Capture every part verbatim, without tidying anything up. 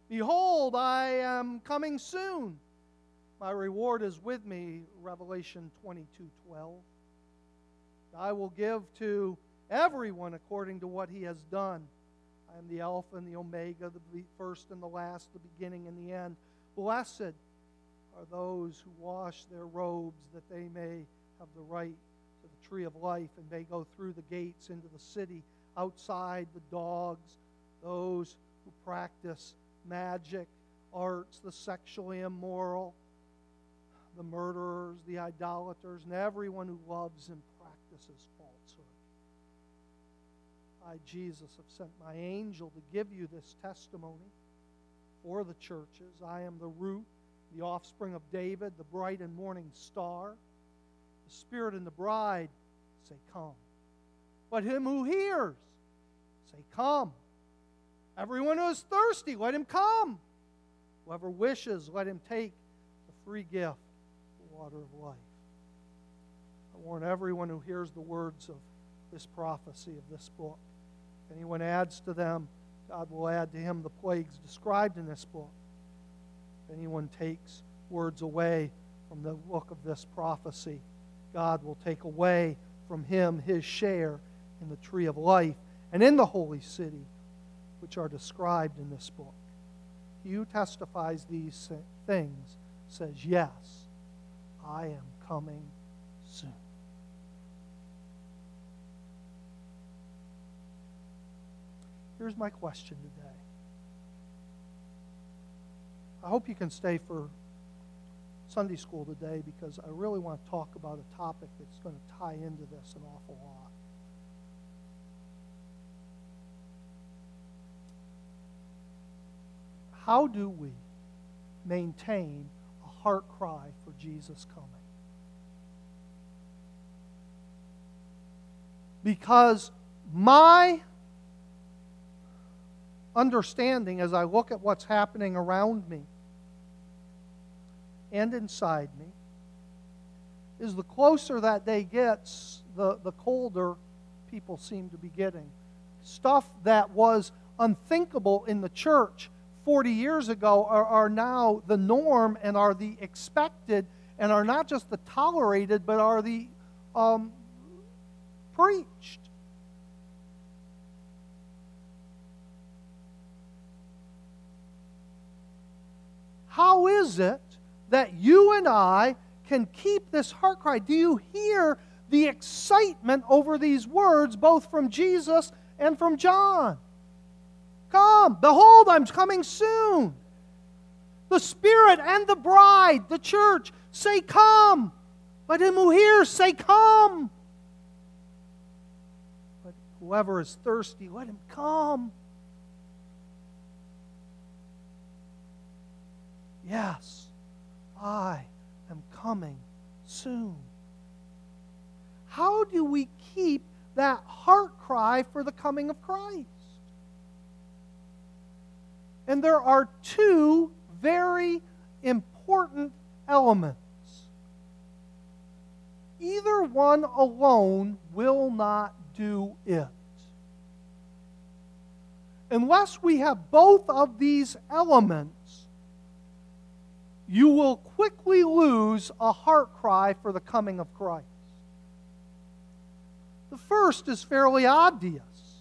Behold, I am coming soon. My reward is with me, Revelation twenty-two twelve. I will give to everyone according to what he has done. I am the Alpha and the Omega, the first and the last, the beginning and the end. Blessed are those who wash their robes, that they may have the right to the tree of life and may go through the gates into the city. Outside, the dogs, those who practice magic, arts, the sexually immoral, the murderers, the idolaters, and everyone who loves and practices falsehood. I, Jesus, have sent my angel to give you this testimony for the churches. I am the root, the offspring of David, the bright and morning star. The Spirit and the bride say, come. But him who hears, say, come. Everyone who is thirsty, let him come. Whoever wishes, let him take the free gift, the water of life. I warn everyone who hears the words of this prophecy of this book. If anyone adds to them, God will add to him the plagues described in this book. If anyone takes words away from the book of this prophecy, God will take away from him his share in the tree of life and in the holy city, which are described in this book. He who testifies these things says, yes, I am coming soon. Here's my question today. I hope you can stay for Sunday school today, because I really want to talk about a topic that's going to tie into this an awful lot. How do we maintain a heart cry for Jesus coming? Because my understanding, as I look at what's happening around me and inside me, is the closer that day gets, the, the colder people seem to be getting. Stuff that was unthinkable in the church forty years ago are, are now the norm and are the expected, and are not just the tolerated, but are the um, preached. How is it that you and I can keep this heart cry? Do you hear the excitement over these words, both from Jesus and from John? Come, behold, I'm coming soon. The Spirit and the bride, the church, say, come. Let him who hears say, come. But whoever is thirsty, let him come. Yes, I am coming soon. How do we keep that heart cry for the coming of Christ? And there are two very important elements. Either one alone will not do it. Unless we have both of these elements, you will quickly lose a heart cry for the coming of Christ. The first is fairly obvious.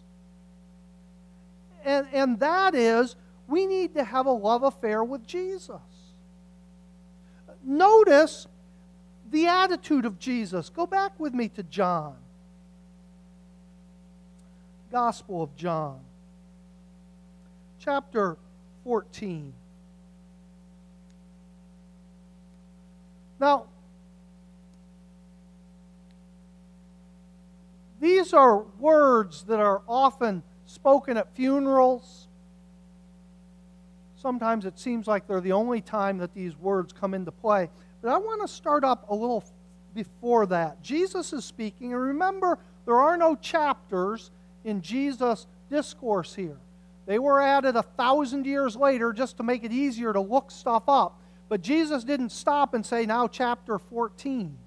And, and that is, we need to have a love affair with Jesus. Notice the attitude of Jesus. Go back with me to John. Gospel of John. Chapter fourteen. Now, these are words that are often spoken at funerals. Sometimes it seems like they're the only time that these words come into play. But I want to start up a little before that. Jesus is speaking, and remember, there are no chapters in Jesus' discourse here. They were added a thousand years later just to make it easier to look stuff up. But Jesus didn't stop and say, now chapter fourteen.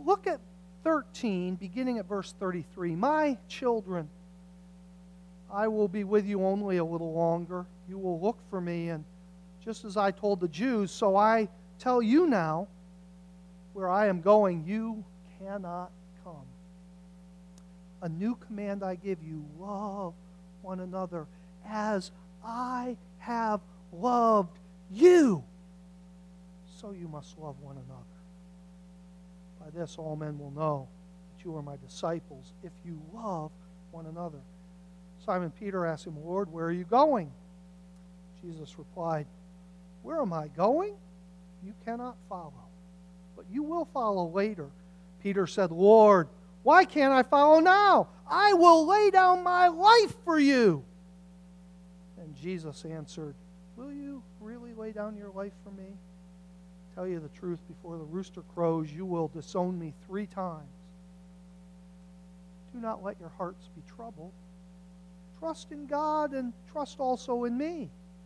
Look at thirteen, beginning at verse thirty-three. My children, I will be with you only a little longer. You will look for me, and just as I told the Jews, so I tell you now, where I am going, you cannot come. A new command I give you, love one another as I have loved you. So you must love one another. By this all men will know that you are my disciples, if you love one another. Simon Peter asked him, Lord, where are you going? Jesus replied, where am I going? You cannot follow, but you will follow later. Peter said, Lord, why can't I follow now? I will lay down my life for you. And Jesus answered, will you really lay down your life for me? Tell you the truth, before the rooster crows, you will disown me three times. Do not let your hearts be troubled. Trust in God and trust also in me.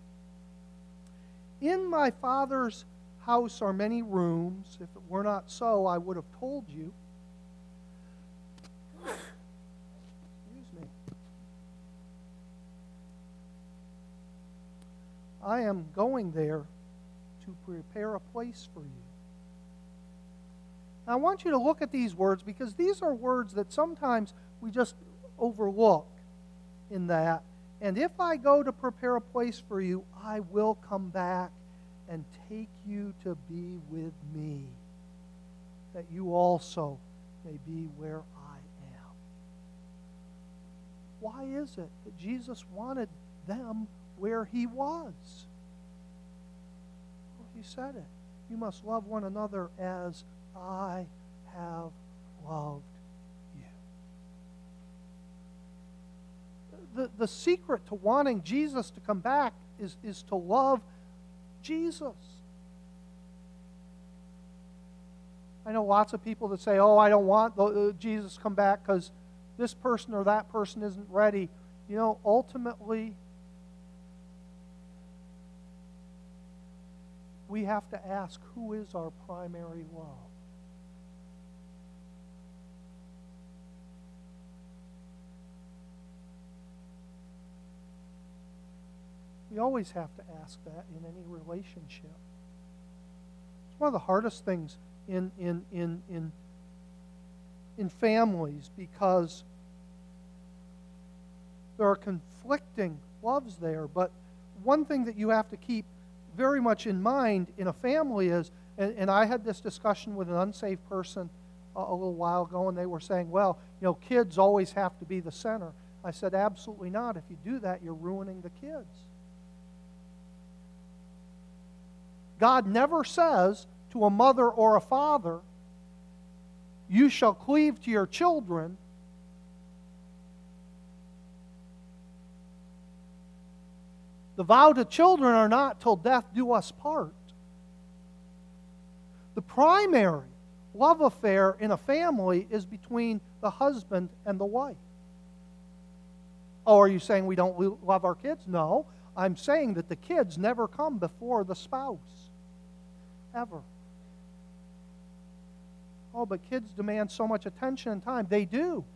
In my Father's house are many rooms. If it were not so, I would have told you. Excuse me. I am going there to prepare a place for you. Now, I want you to look at these words, because these are words that sometimes we just overlook in that. And if I go to prepare a place for you, I will come back and take you to be with me, that you also may be where I am. Why is it that Jesus wanted them where he was? Well, he said it. You must love one another as I have loved you. The, the secret to wanting Jesus to come back is, is to love Jesus. I know lots of people that say, oh, I don't want the, uh, Jesus to come back because this person or that person isn't ready. You know, ultimately, we have to ask, who is our primary love? We always have to ask that in any relationship. It's one of the hardest things in in in in in families, because there are conflicting loves there. But one thing that you have to keep very much in mind in a family is, and, and I had this discussion with an unsaved person a, a little while ago, and they were saying, well, you know, kids always have to be the center. I said, absolutely not. If you do that, you're ruining the kids. God never says to a mother or a father, you shall cleave to your children. The vow to children are not till death do us part. The primary love affair in a family is between the husband and the wife. Oh, are you saying we don't love our kids? No. I'm saying that the kids never come before the spouse. Ever. Oh, but kids demand so much attention and time. They do.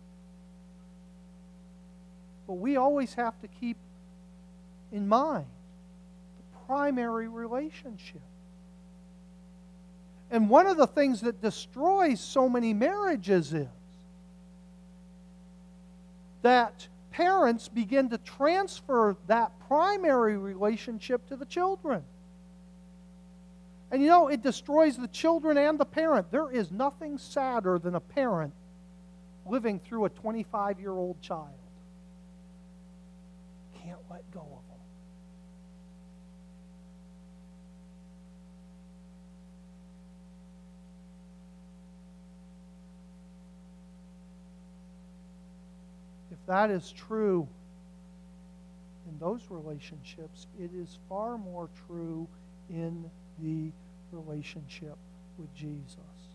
But we always have to keep in mind the primary relationship. And one of the things that destroys so many marriages is that parents begin to transfer that primary relationship to the children. And you know, it destroys the children and the parent. There is nothing sadder than a parent living through a twenty-five-year-old child. Can't let go of them. If that is true in those relationships, it is far more true in the relationship with Jesus.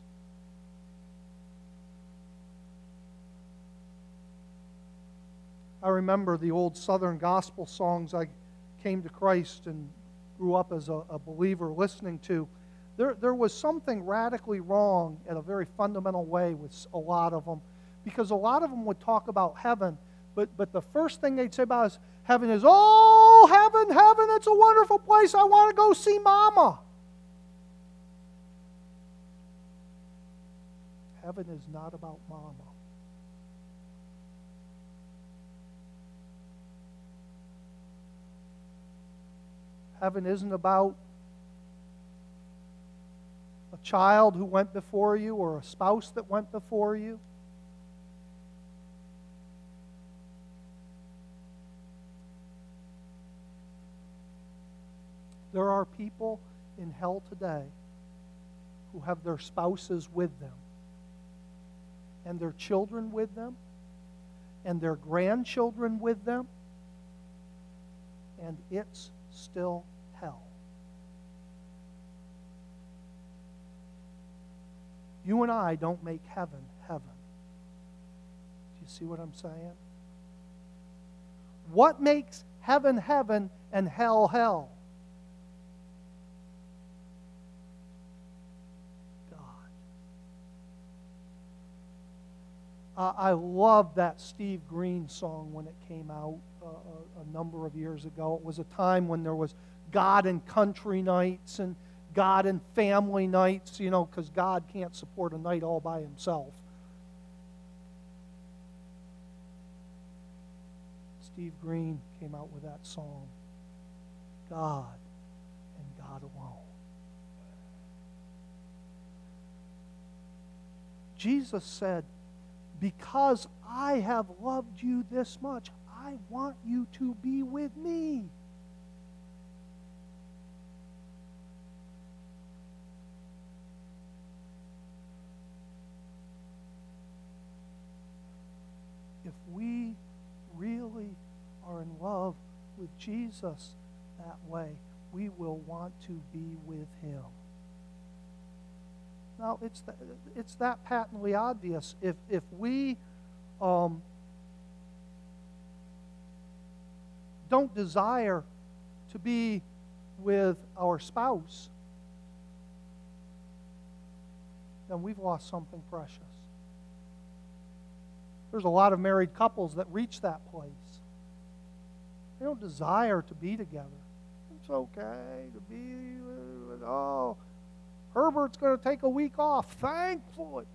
I remember the old Southern gospel songs I came to Christ and grew up as a, a believer listening to. There, there was something radically wrong in a very fundamental way with a lot of them, because a lot of them would talk about heaven, but, but the first thing they'd say about us, heaven is, oh, heaven, heaven, it's a wonderful place. I want to go see Mama. Heaven is not about Mama. Heaven isn't about a child who went before you or a spouse that went before you. There are people in hell today who have their spouses with them, and their children with them, and their grandchildren with them, and it's still hell. You and I don't make heaven heaven. Do you see what I'm saying? What makes heaven heaven and hell hell? Uh, I love that Steve Green song when it came out uh, a, a number of years ago. It was a time when there was God and country nights and God and family nights, you know, because God can't support a night all by himself. Steve Green came out with that song, God and God alone. Jesus said, because I have loved you this much, I want you to be with me. If we really are in love with Jesus that way, we will want to be with him. Now, it's that, it's that patently obvious. If, if we um, don't desire to be with our spouse, then we've lost something precious. There's a lot of married couples that reach that place. They don't desire to be together. It's okay to be with, oh, Herbert's going to take a week off, thankfully.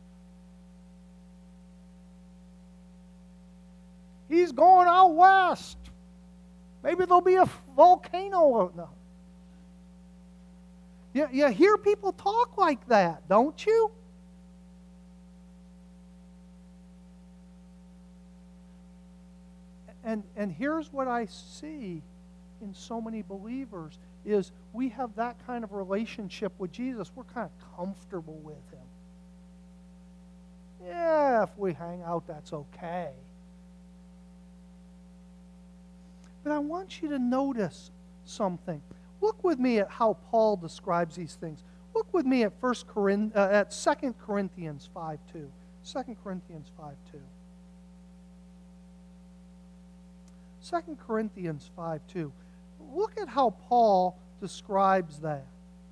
He's going out west. Maybe there'll be a volcano. No. You, you hear people talk like that, don't you? And, and here's what I see in so many believers is we have that kind of relationship with Jesus. We're kind of comfortable with him. Yeah, if we hang out, that's okay. But I want you to notice something. Look with me at how Paul describes these things. Look with me at First Corinth, uh, at Second Corinthians five two. Second Corinthians five two. Second Corinthians five two. Look at how Paul describes that.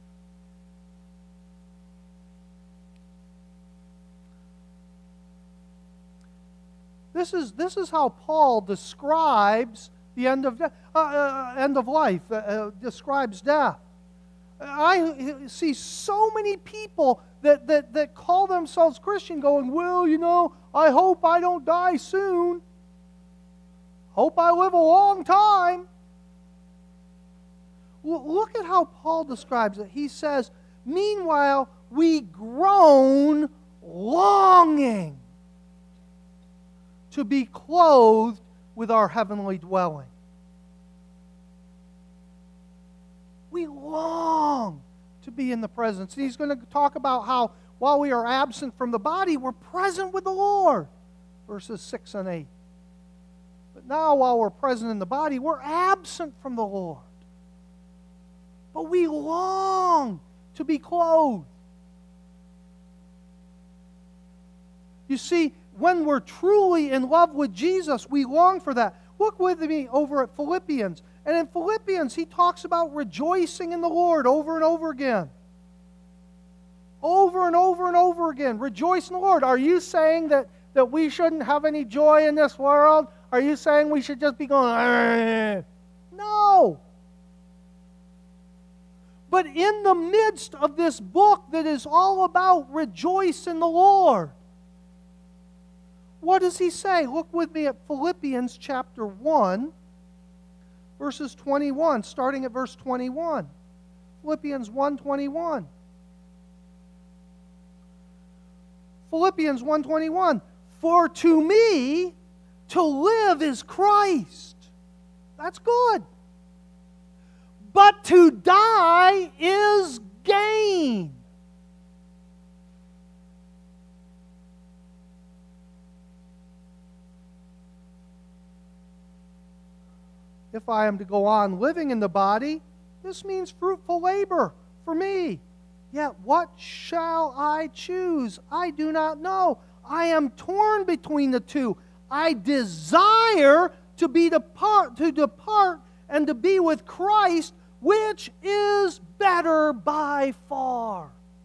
This is, this is how Paul describes the end of, de- uh, uh, end of life, uh, uh, describes death. I see so many people that, that, that call themselves Christian going, well, you know, I hope I don't die soon. Hope I live a long time. Look at how Paul describes it. He says, meanwhile, we groan longing to be clothed with our heavenly dwelling. We long to be in the presence. And he's going to talk about how while we are absent from the body, we're present with the Lord. Verses six and eight. But now while we're present in the body, we're absent from the Lord. But we long to be clothed. You see, when we're truly in love with Jesus, we long for that. Look with me over at Philippians. And in Philippians, he talks about rejoicing in the Lord over and over again. over and over and over again. Rejoice in the Lord. Are you saying that, that we shouldn't have any joy in this world? Are you saying we should just be going, "Argh"? No. But in the midst of this book that is all about rejoice in the Lord, what does he say? Look with me at Philippians chapter one, verses twenty-one, starting at verse twenty-one. Philippians one twenty-one. Philippians one twenty-one. For to me, to live is Christ. That's good. But to die is gain. If I am to go on living in the body, this means fruitful labor for me. Yet what shall I choose? I do not know. I am torn between the two. I desire to be depart, to depart and to be with Christ, which is better by far.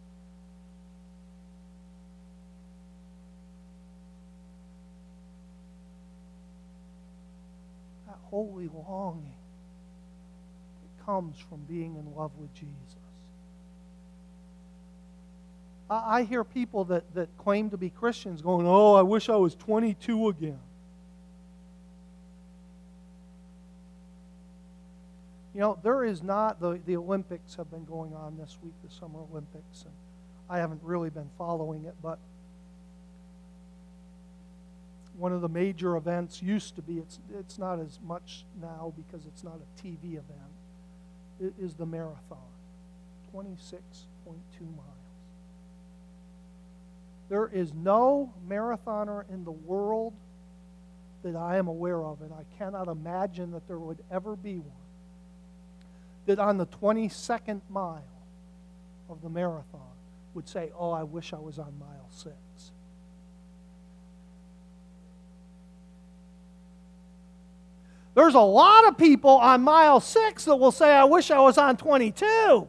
That holy longing, it comes from being in love with Jesus. I, I hear people that, that claim to be Christians going, "Oh, I wish I was twenty-two again." You know, there is not, the, the Olympics have been going on this week, the Summer Olympics, and I haven't really been following it, but one of the major events used to be, it's, it's not as much now because it's not a T V event, it is the marathon, twenty-six point two miles. There is no marathoner in the world that I am aware of, and I cannot imagine that there would ever be one, that on the twenty-second mile of the marathon would say, "Oh, I wish I was on mile six." There's a lot of people on mile six that will say, "I wish I was on twenty-two."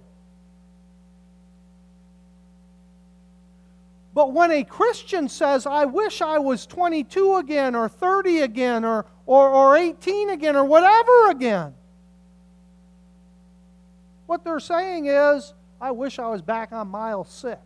But when a Christian says, "I wish I was twenty-two again, or thirty again, or, or, or eighteen again, or whatever again," what they're saying is, "I wish I was back on mile six."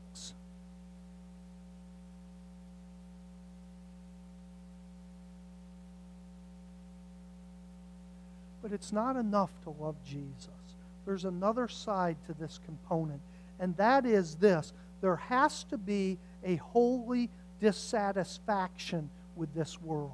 But it's not enough to love Jesus. There's another side to this component, and that is this. There has to be a holy dissatisfaction with this world.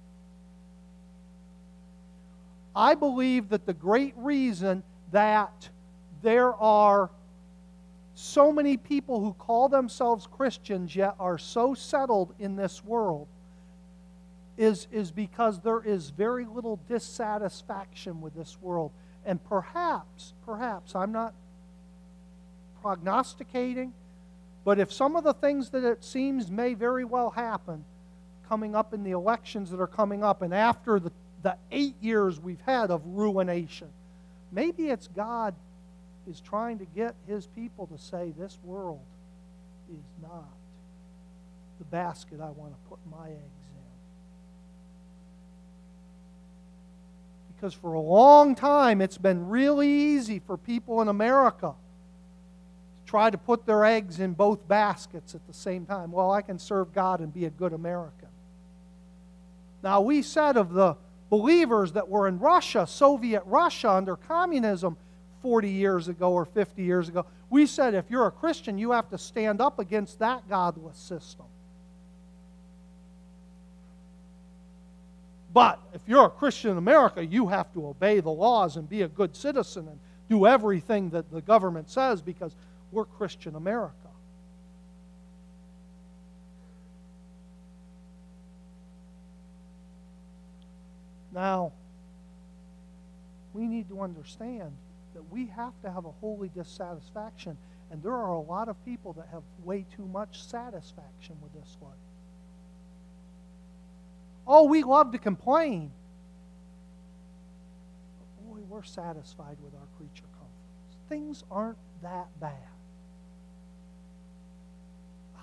I believe that the great reason that there are so many people who call themselves Christians yet are so settled in this world is, is because there is very little dissatisfaction with this world. And perhaps, perhaps, I'm not prognosticating, but if some of the things that it seems may very well happen coming up in the elections that are coming up and after the, the eight years we've had of ruination, maybe it's God is trying to get His people to say, this world is not the basket I want to put my eggs in. Because for a long time, it's been really easy for people in America to try to put their eggs in both baskets at the same time. Well, I can serve God and be a good American. Now, we said of the believers that were in Russia, Soviet Russia, under communism forty years ago or fifty years ago, we said if you're a Christian, you have to stand up against that godless system. But if you're a Christian in America, you have to obey the laws and be a good citizen and do everything that the government says because we're Christian America. Now, we need to understand that we have to have a holy dissatisfaction, and there are a lot of people that have way too much satisfaction with this life. Oh, we love to complain. But boy, we're satisfied with our creature comforts. Things aren't that bad.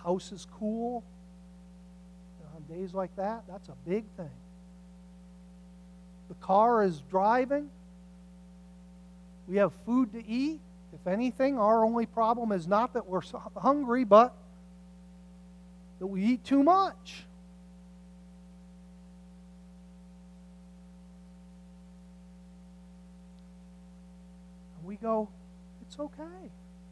house is cool. On days like that, that's a big thing. The car is driving. We have food to eat. If anything, our only problem is not that we're hungry, but that we eat too much. And we go, it's okay.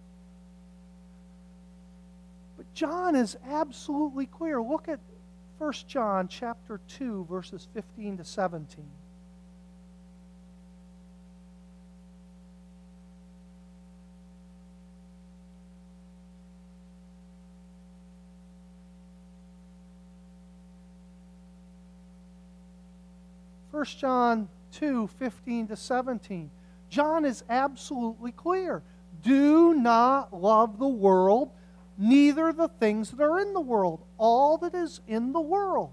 But John is absolutely clear. Look at First John chapter two, verses fifteen to seventeen. First John two, fifteen to seventeen. John is absolutely clear. Do not love the world, neither the things that are in the world. All that is in the world.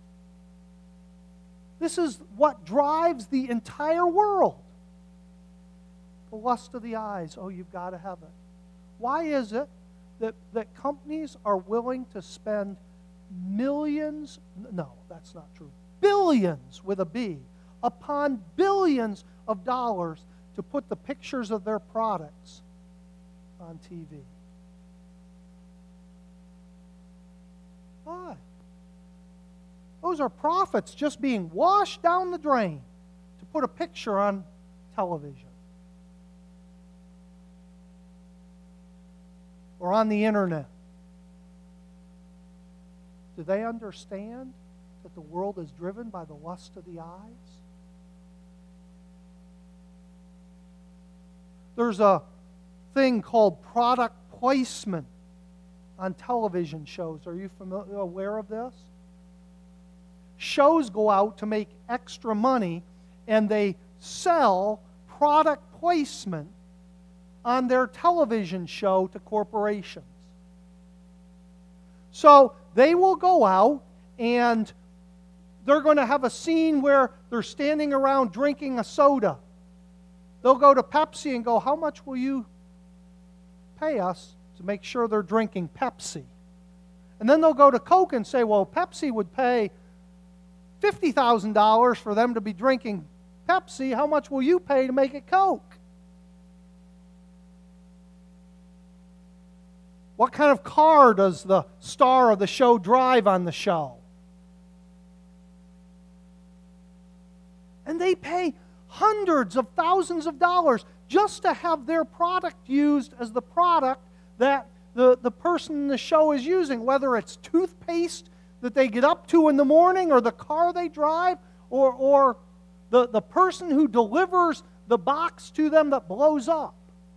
This is what drives the entire world. The lust of the eyes. Oh, you've got to have it. Why is it that, that companies are willing to spend millions, no, that's not true, billions with a B, upon billions of dollars to put the pictures of their products on T V? Why? Those are profits just being washed down the drain to put a picture on television or on the internet. Do they understand that the world is driven by the lust of the eyes? There's a thing called product placement on television shows. Are you familiar, aware of this? Shows go out to make extra money, and they sell product placement on their television show to corporations. So they will go out and they're going to have a scene where they're standing around drinking a soda. They'll go to Pepsi and go, how much will you pay us to make sure they're drinking Pepsi? And then they'll go to Coke and say, well, Pepsi would pay fifty thousand dollars for them to be drinking Pepsi. How much will you pay to make it Coke? What kind of car does the star of the show drive on the show? And they pay hundreds of thousands of dollars just to have their product used as the product that the, the person in the show is using, whether it's toothpaste that they get up to in the morning, or the car they drive, or, or the, the person who delivers the box to them that blows up.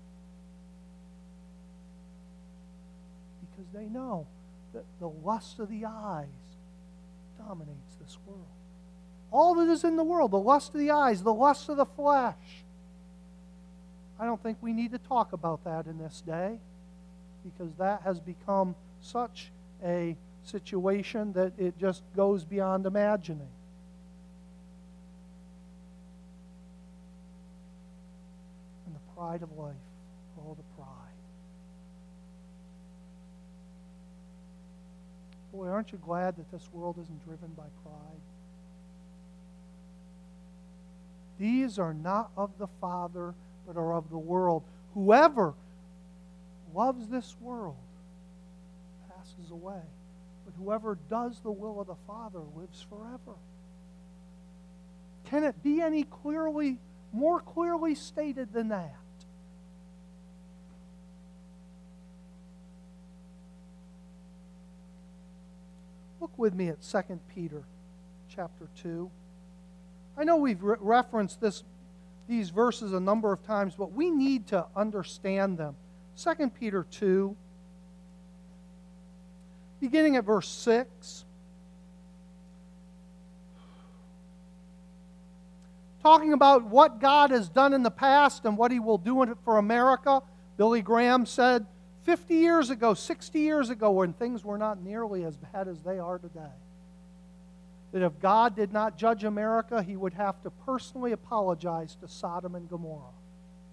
Because they know that the lust of the eyes dominates this world. All that is in the world, the lust of the eyes, the lust of the flesh. I don't think we need to talk about that in this day, because that has become such a situation that it just goes beyond imagining. And the pride of life, oh, the pride. Boy, aren't you glad that this world isn't driven by pride? These are not of the Father, but are of the world. Whoever loves this world passes away. But whoever does the will of the Father lives forever. Can it be any clearly, more clearly stated than that? Look with me at Second Peter chapter two. I know we've re- referenced this, these verses a number of times, but we need to understand them. Second Peter two, beginning at verse six. Talking about what God has done in the past and what He will do for America. Billy Graham said fifty years ago, sixty years ago, when things were not nearly as bad as they are today, that if God did not judge America, He would have to personally apologize to Sodom and Gomorrah.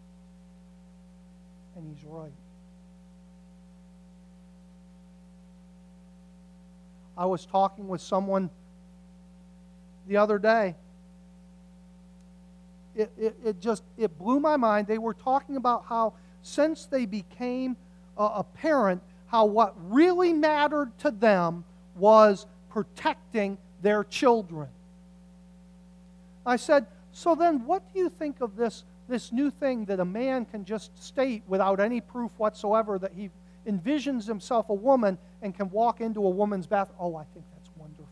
And he's right. I was talking with someone the other day. It, it, it just, it blew my mind. They were talking about how since they became a, a parent, how what really mattered to them was protecting their children. I said, so then what do you think of this, this new thing that a man can just state without any proof whatsoever that he envisions himself a woman and can walk into a woman's bathroom? Oh, I think that's wonderful.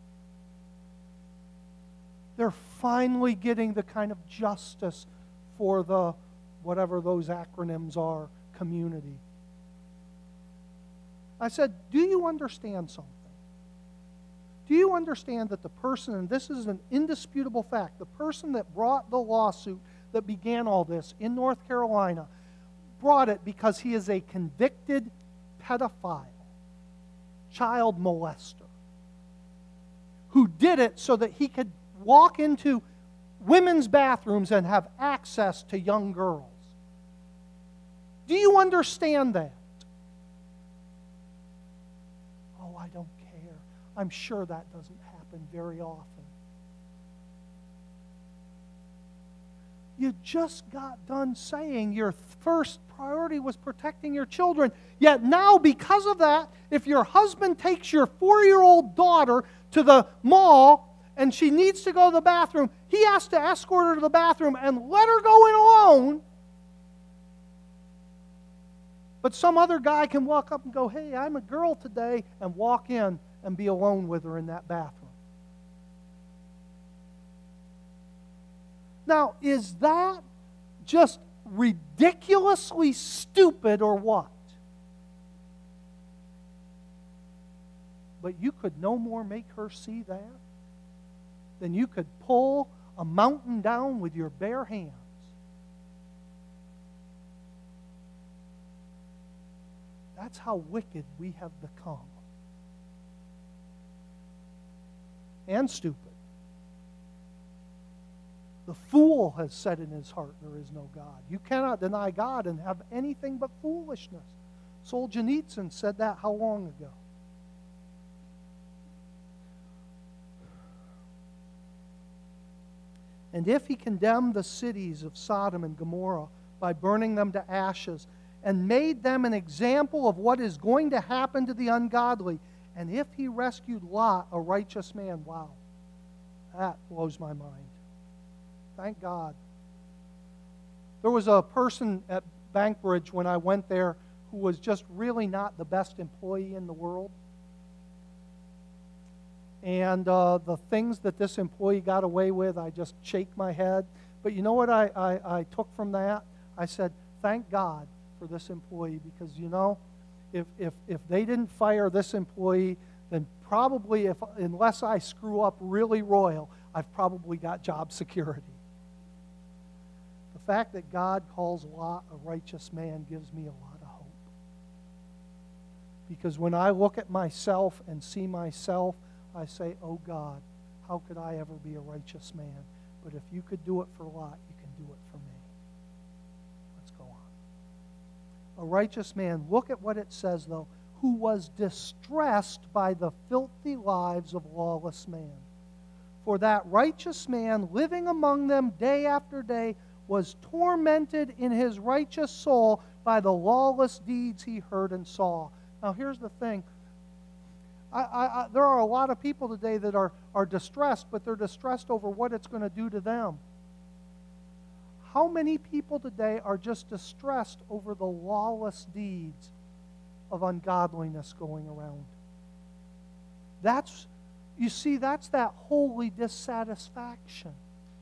They're finally getting the kind of justice for the, whatever those acronyms are, community. I said, do you understand something? Do you understand that the person, and this is an indisputable fact, the person that brought the lawsuit that began all this in North Carolina brought it because he is a convicted pedophile, child molester, who did it so that he could walk into women's bathrooms and have access to young girls. Do you understand that? Oh, I don't care. I'm sure that doesn't happen very often. You just got done saying your first priority was protecting your children. Yet now, because of that, if your husband takes your four-year-old daughter to the mall and she needs to go to the bathroom, he has to escort her to the bathroom and let her go in alone. But some other guy can walk up and go, hey, I'm a girl today, and walk in and be alone with her in that bathroom. Now, is that just ridiculously stupid or what? But you could no more make her see that than you could pull a mountain down with your bare hands. That's how wicked we have become. And stupid. The fool has said in his heart, there is no God. You cannot deny God and have anything but foolishness. Solzhenitsyn said that how long ago? And if he condemned the cities of Sodom and Gomorrah by burning them to ashes, and made them an example of what is going to happen to the ungodly, and if he rescued Lot, a righteous man, wow, that blows my mind. Thank God. There was a person at Bankbridge when I went there who was just really not the best employee in the world. And uh, the things that this employee got away with, I just shake my head. But you know what I, I, I took from that? I said, thank God for this employee, because, you know, if, if, if they didn't fire this employee, then probably, if unless I screw up really royal, I've probably got job security. The fact that God calls Lot a righteous man gives me a lot of hope. Because when I look at myself and see myself, I say, oh God, how could I ever be a righteous man? But if you could do it for Lot, you can do it for me. Let's go on. A righteous man, look at what it says though, who was distressed by the filthy lives of lawless man. For that righteous man living among them day after day was tormented in his righteous soul by the lawless deeds he heard and saw. Now here's the thing. I, I, I, there are a lot of people today that are, are distressed, but they're distressed over what it's going to do to them. How many people today are just distressed over the lawless deeds of ungodliness going around? That's, you see, that's that holy dissatisfaction.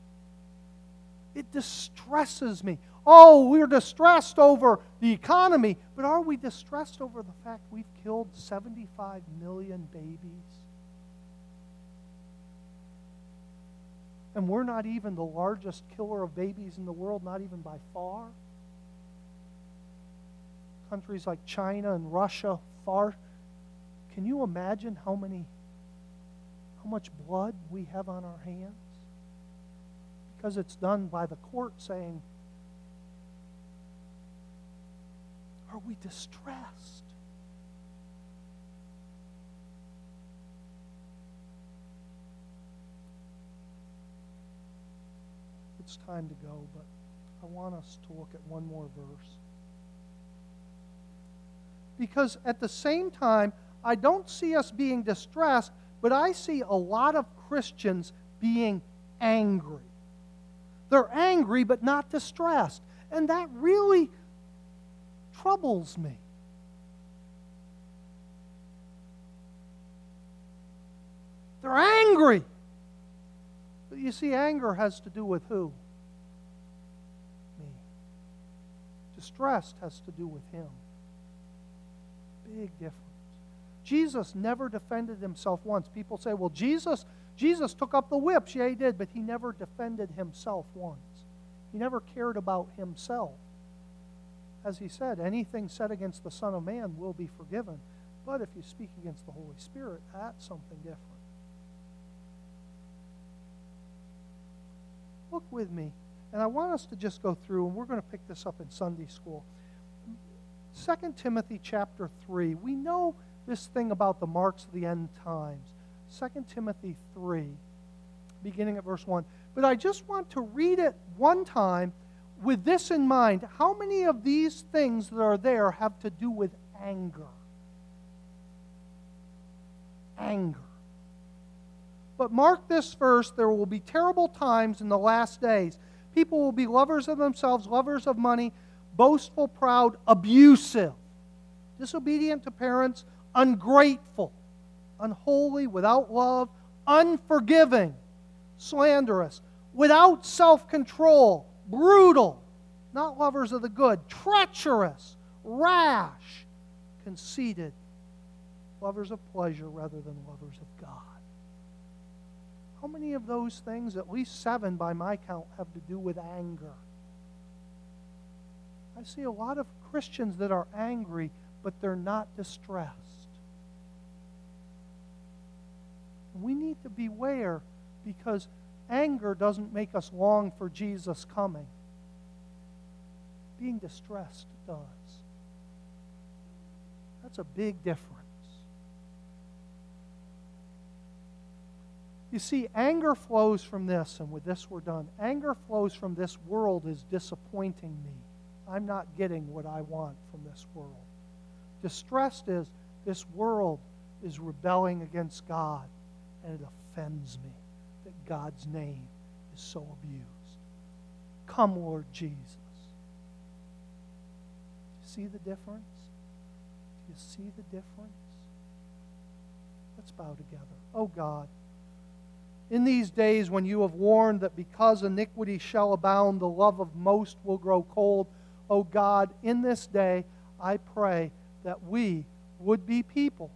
It distresses me. Oh, we're distressed over the economy, but are we distressed over the fact we've killed seventy-five million babies? And we're not even the largest killer of babies in the world, not even by far. Countries like China and Russia, far. Can you imagine how many, how much blood we have on our hands? Because it's done by the court saying, are we distressed? it's time to go, but I want us to look at one more verse. Because at the same time, I don't see us being distressed, but I see a lot of Christians being angry. They're angry but not distressed. And that really troubles me. They're angry. But you see, anger has to do with who? Me. Distressed has to do with him. Big difference. Jesus never defended himself once. People say, well, Jesus, Jesus took up the whips. Yeah, he did, but he never defended himself once. He never cared about himself. As he said, anything said against the Son of Man will be forgiven. But if you speak against the Holy Spirit, that's something different. Look with me, and I want us to just go through, and we're going to pick this up in Sunday school. Second Timothy chapter three. We know this thing about the marks of the end times. Second Timothy three, beginning at verse one. But I just want to read it one time with this in mind. How many of these things that are there have to do with anger? Anger. But mark this verse, there will be terrible times in the last days. People will be lovers of themselves, lovers of money, boastful, proud, abusive, disobedient to parents, ungrateful, unholy, without love, unforgiving, slanderous, without self-control, brutal, not lovers of the good, treacherous, rash, conceited, lovers of pleasure rather than lovers of God. How many of those things, at least seven by my count, have to do with anger? I see a lot of Christians that are angry, but they're not distressed. We need to beware, because anger doesn't make us long for Jesus coming. Being distressed does. That's a big difference. You see, anger flows from this, and with this we're done. Anger flows from this world is disappointing me. I'm not getting what I want from this world. Distressed is this world is rebelling against God, and it offends me that God's name is so abused. Come, Lord Jesus. Do you see the difference? Do you see the difference? Let's bow together. Oh God, in these days when you have warned that because iniquity shall abound, the love of most will grow cold, oh God, in this day I pray that we would be people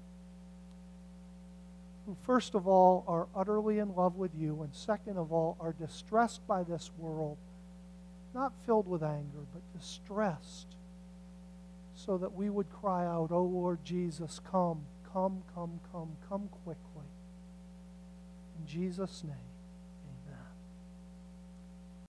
who first of all are utterly in love with you, and second of all are distressed by this world, not filled with anger, but distressed, so that we would cry out, oh Lord Jesus, come, come, come, come, come quickly. In Jesus' name.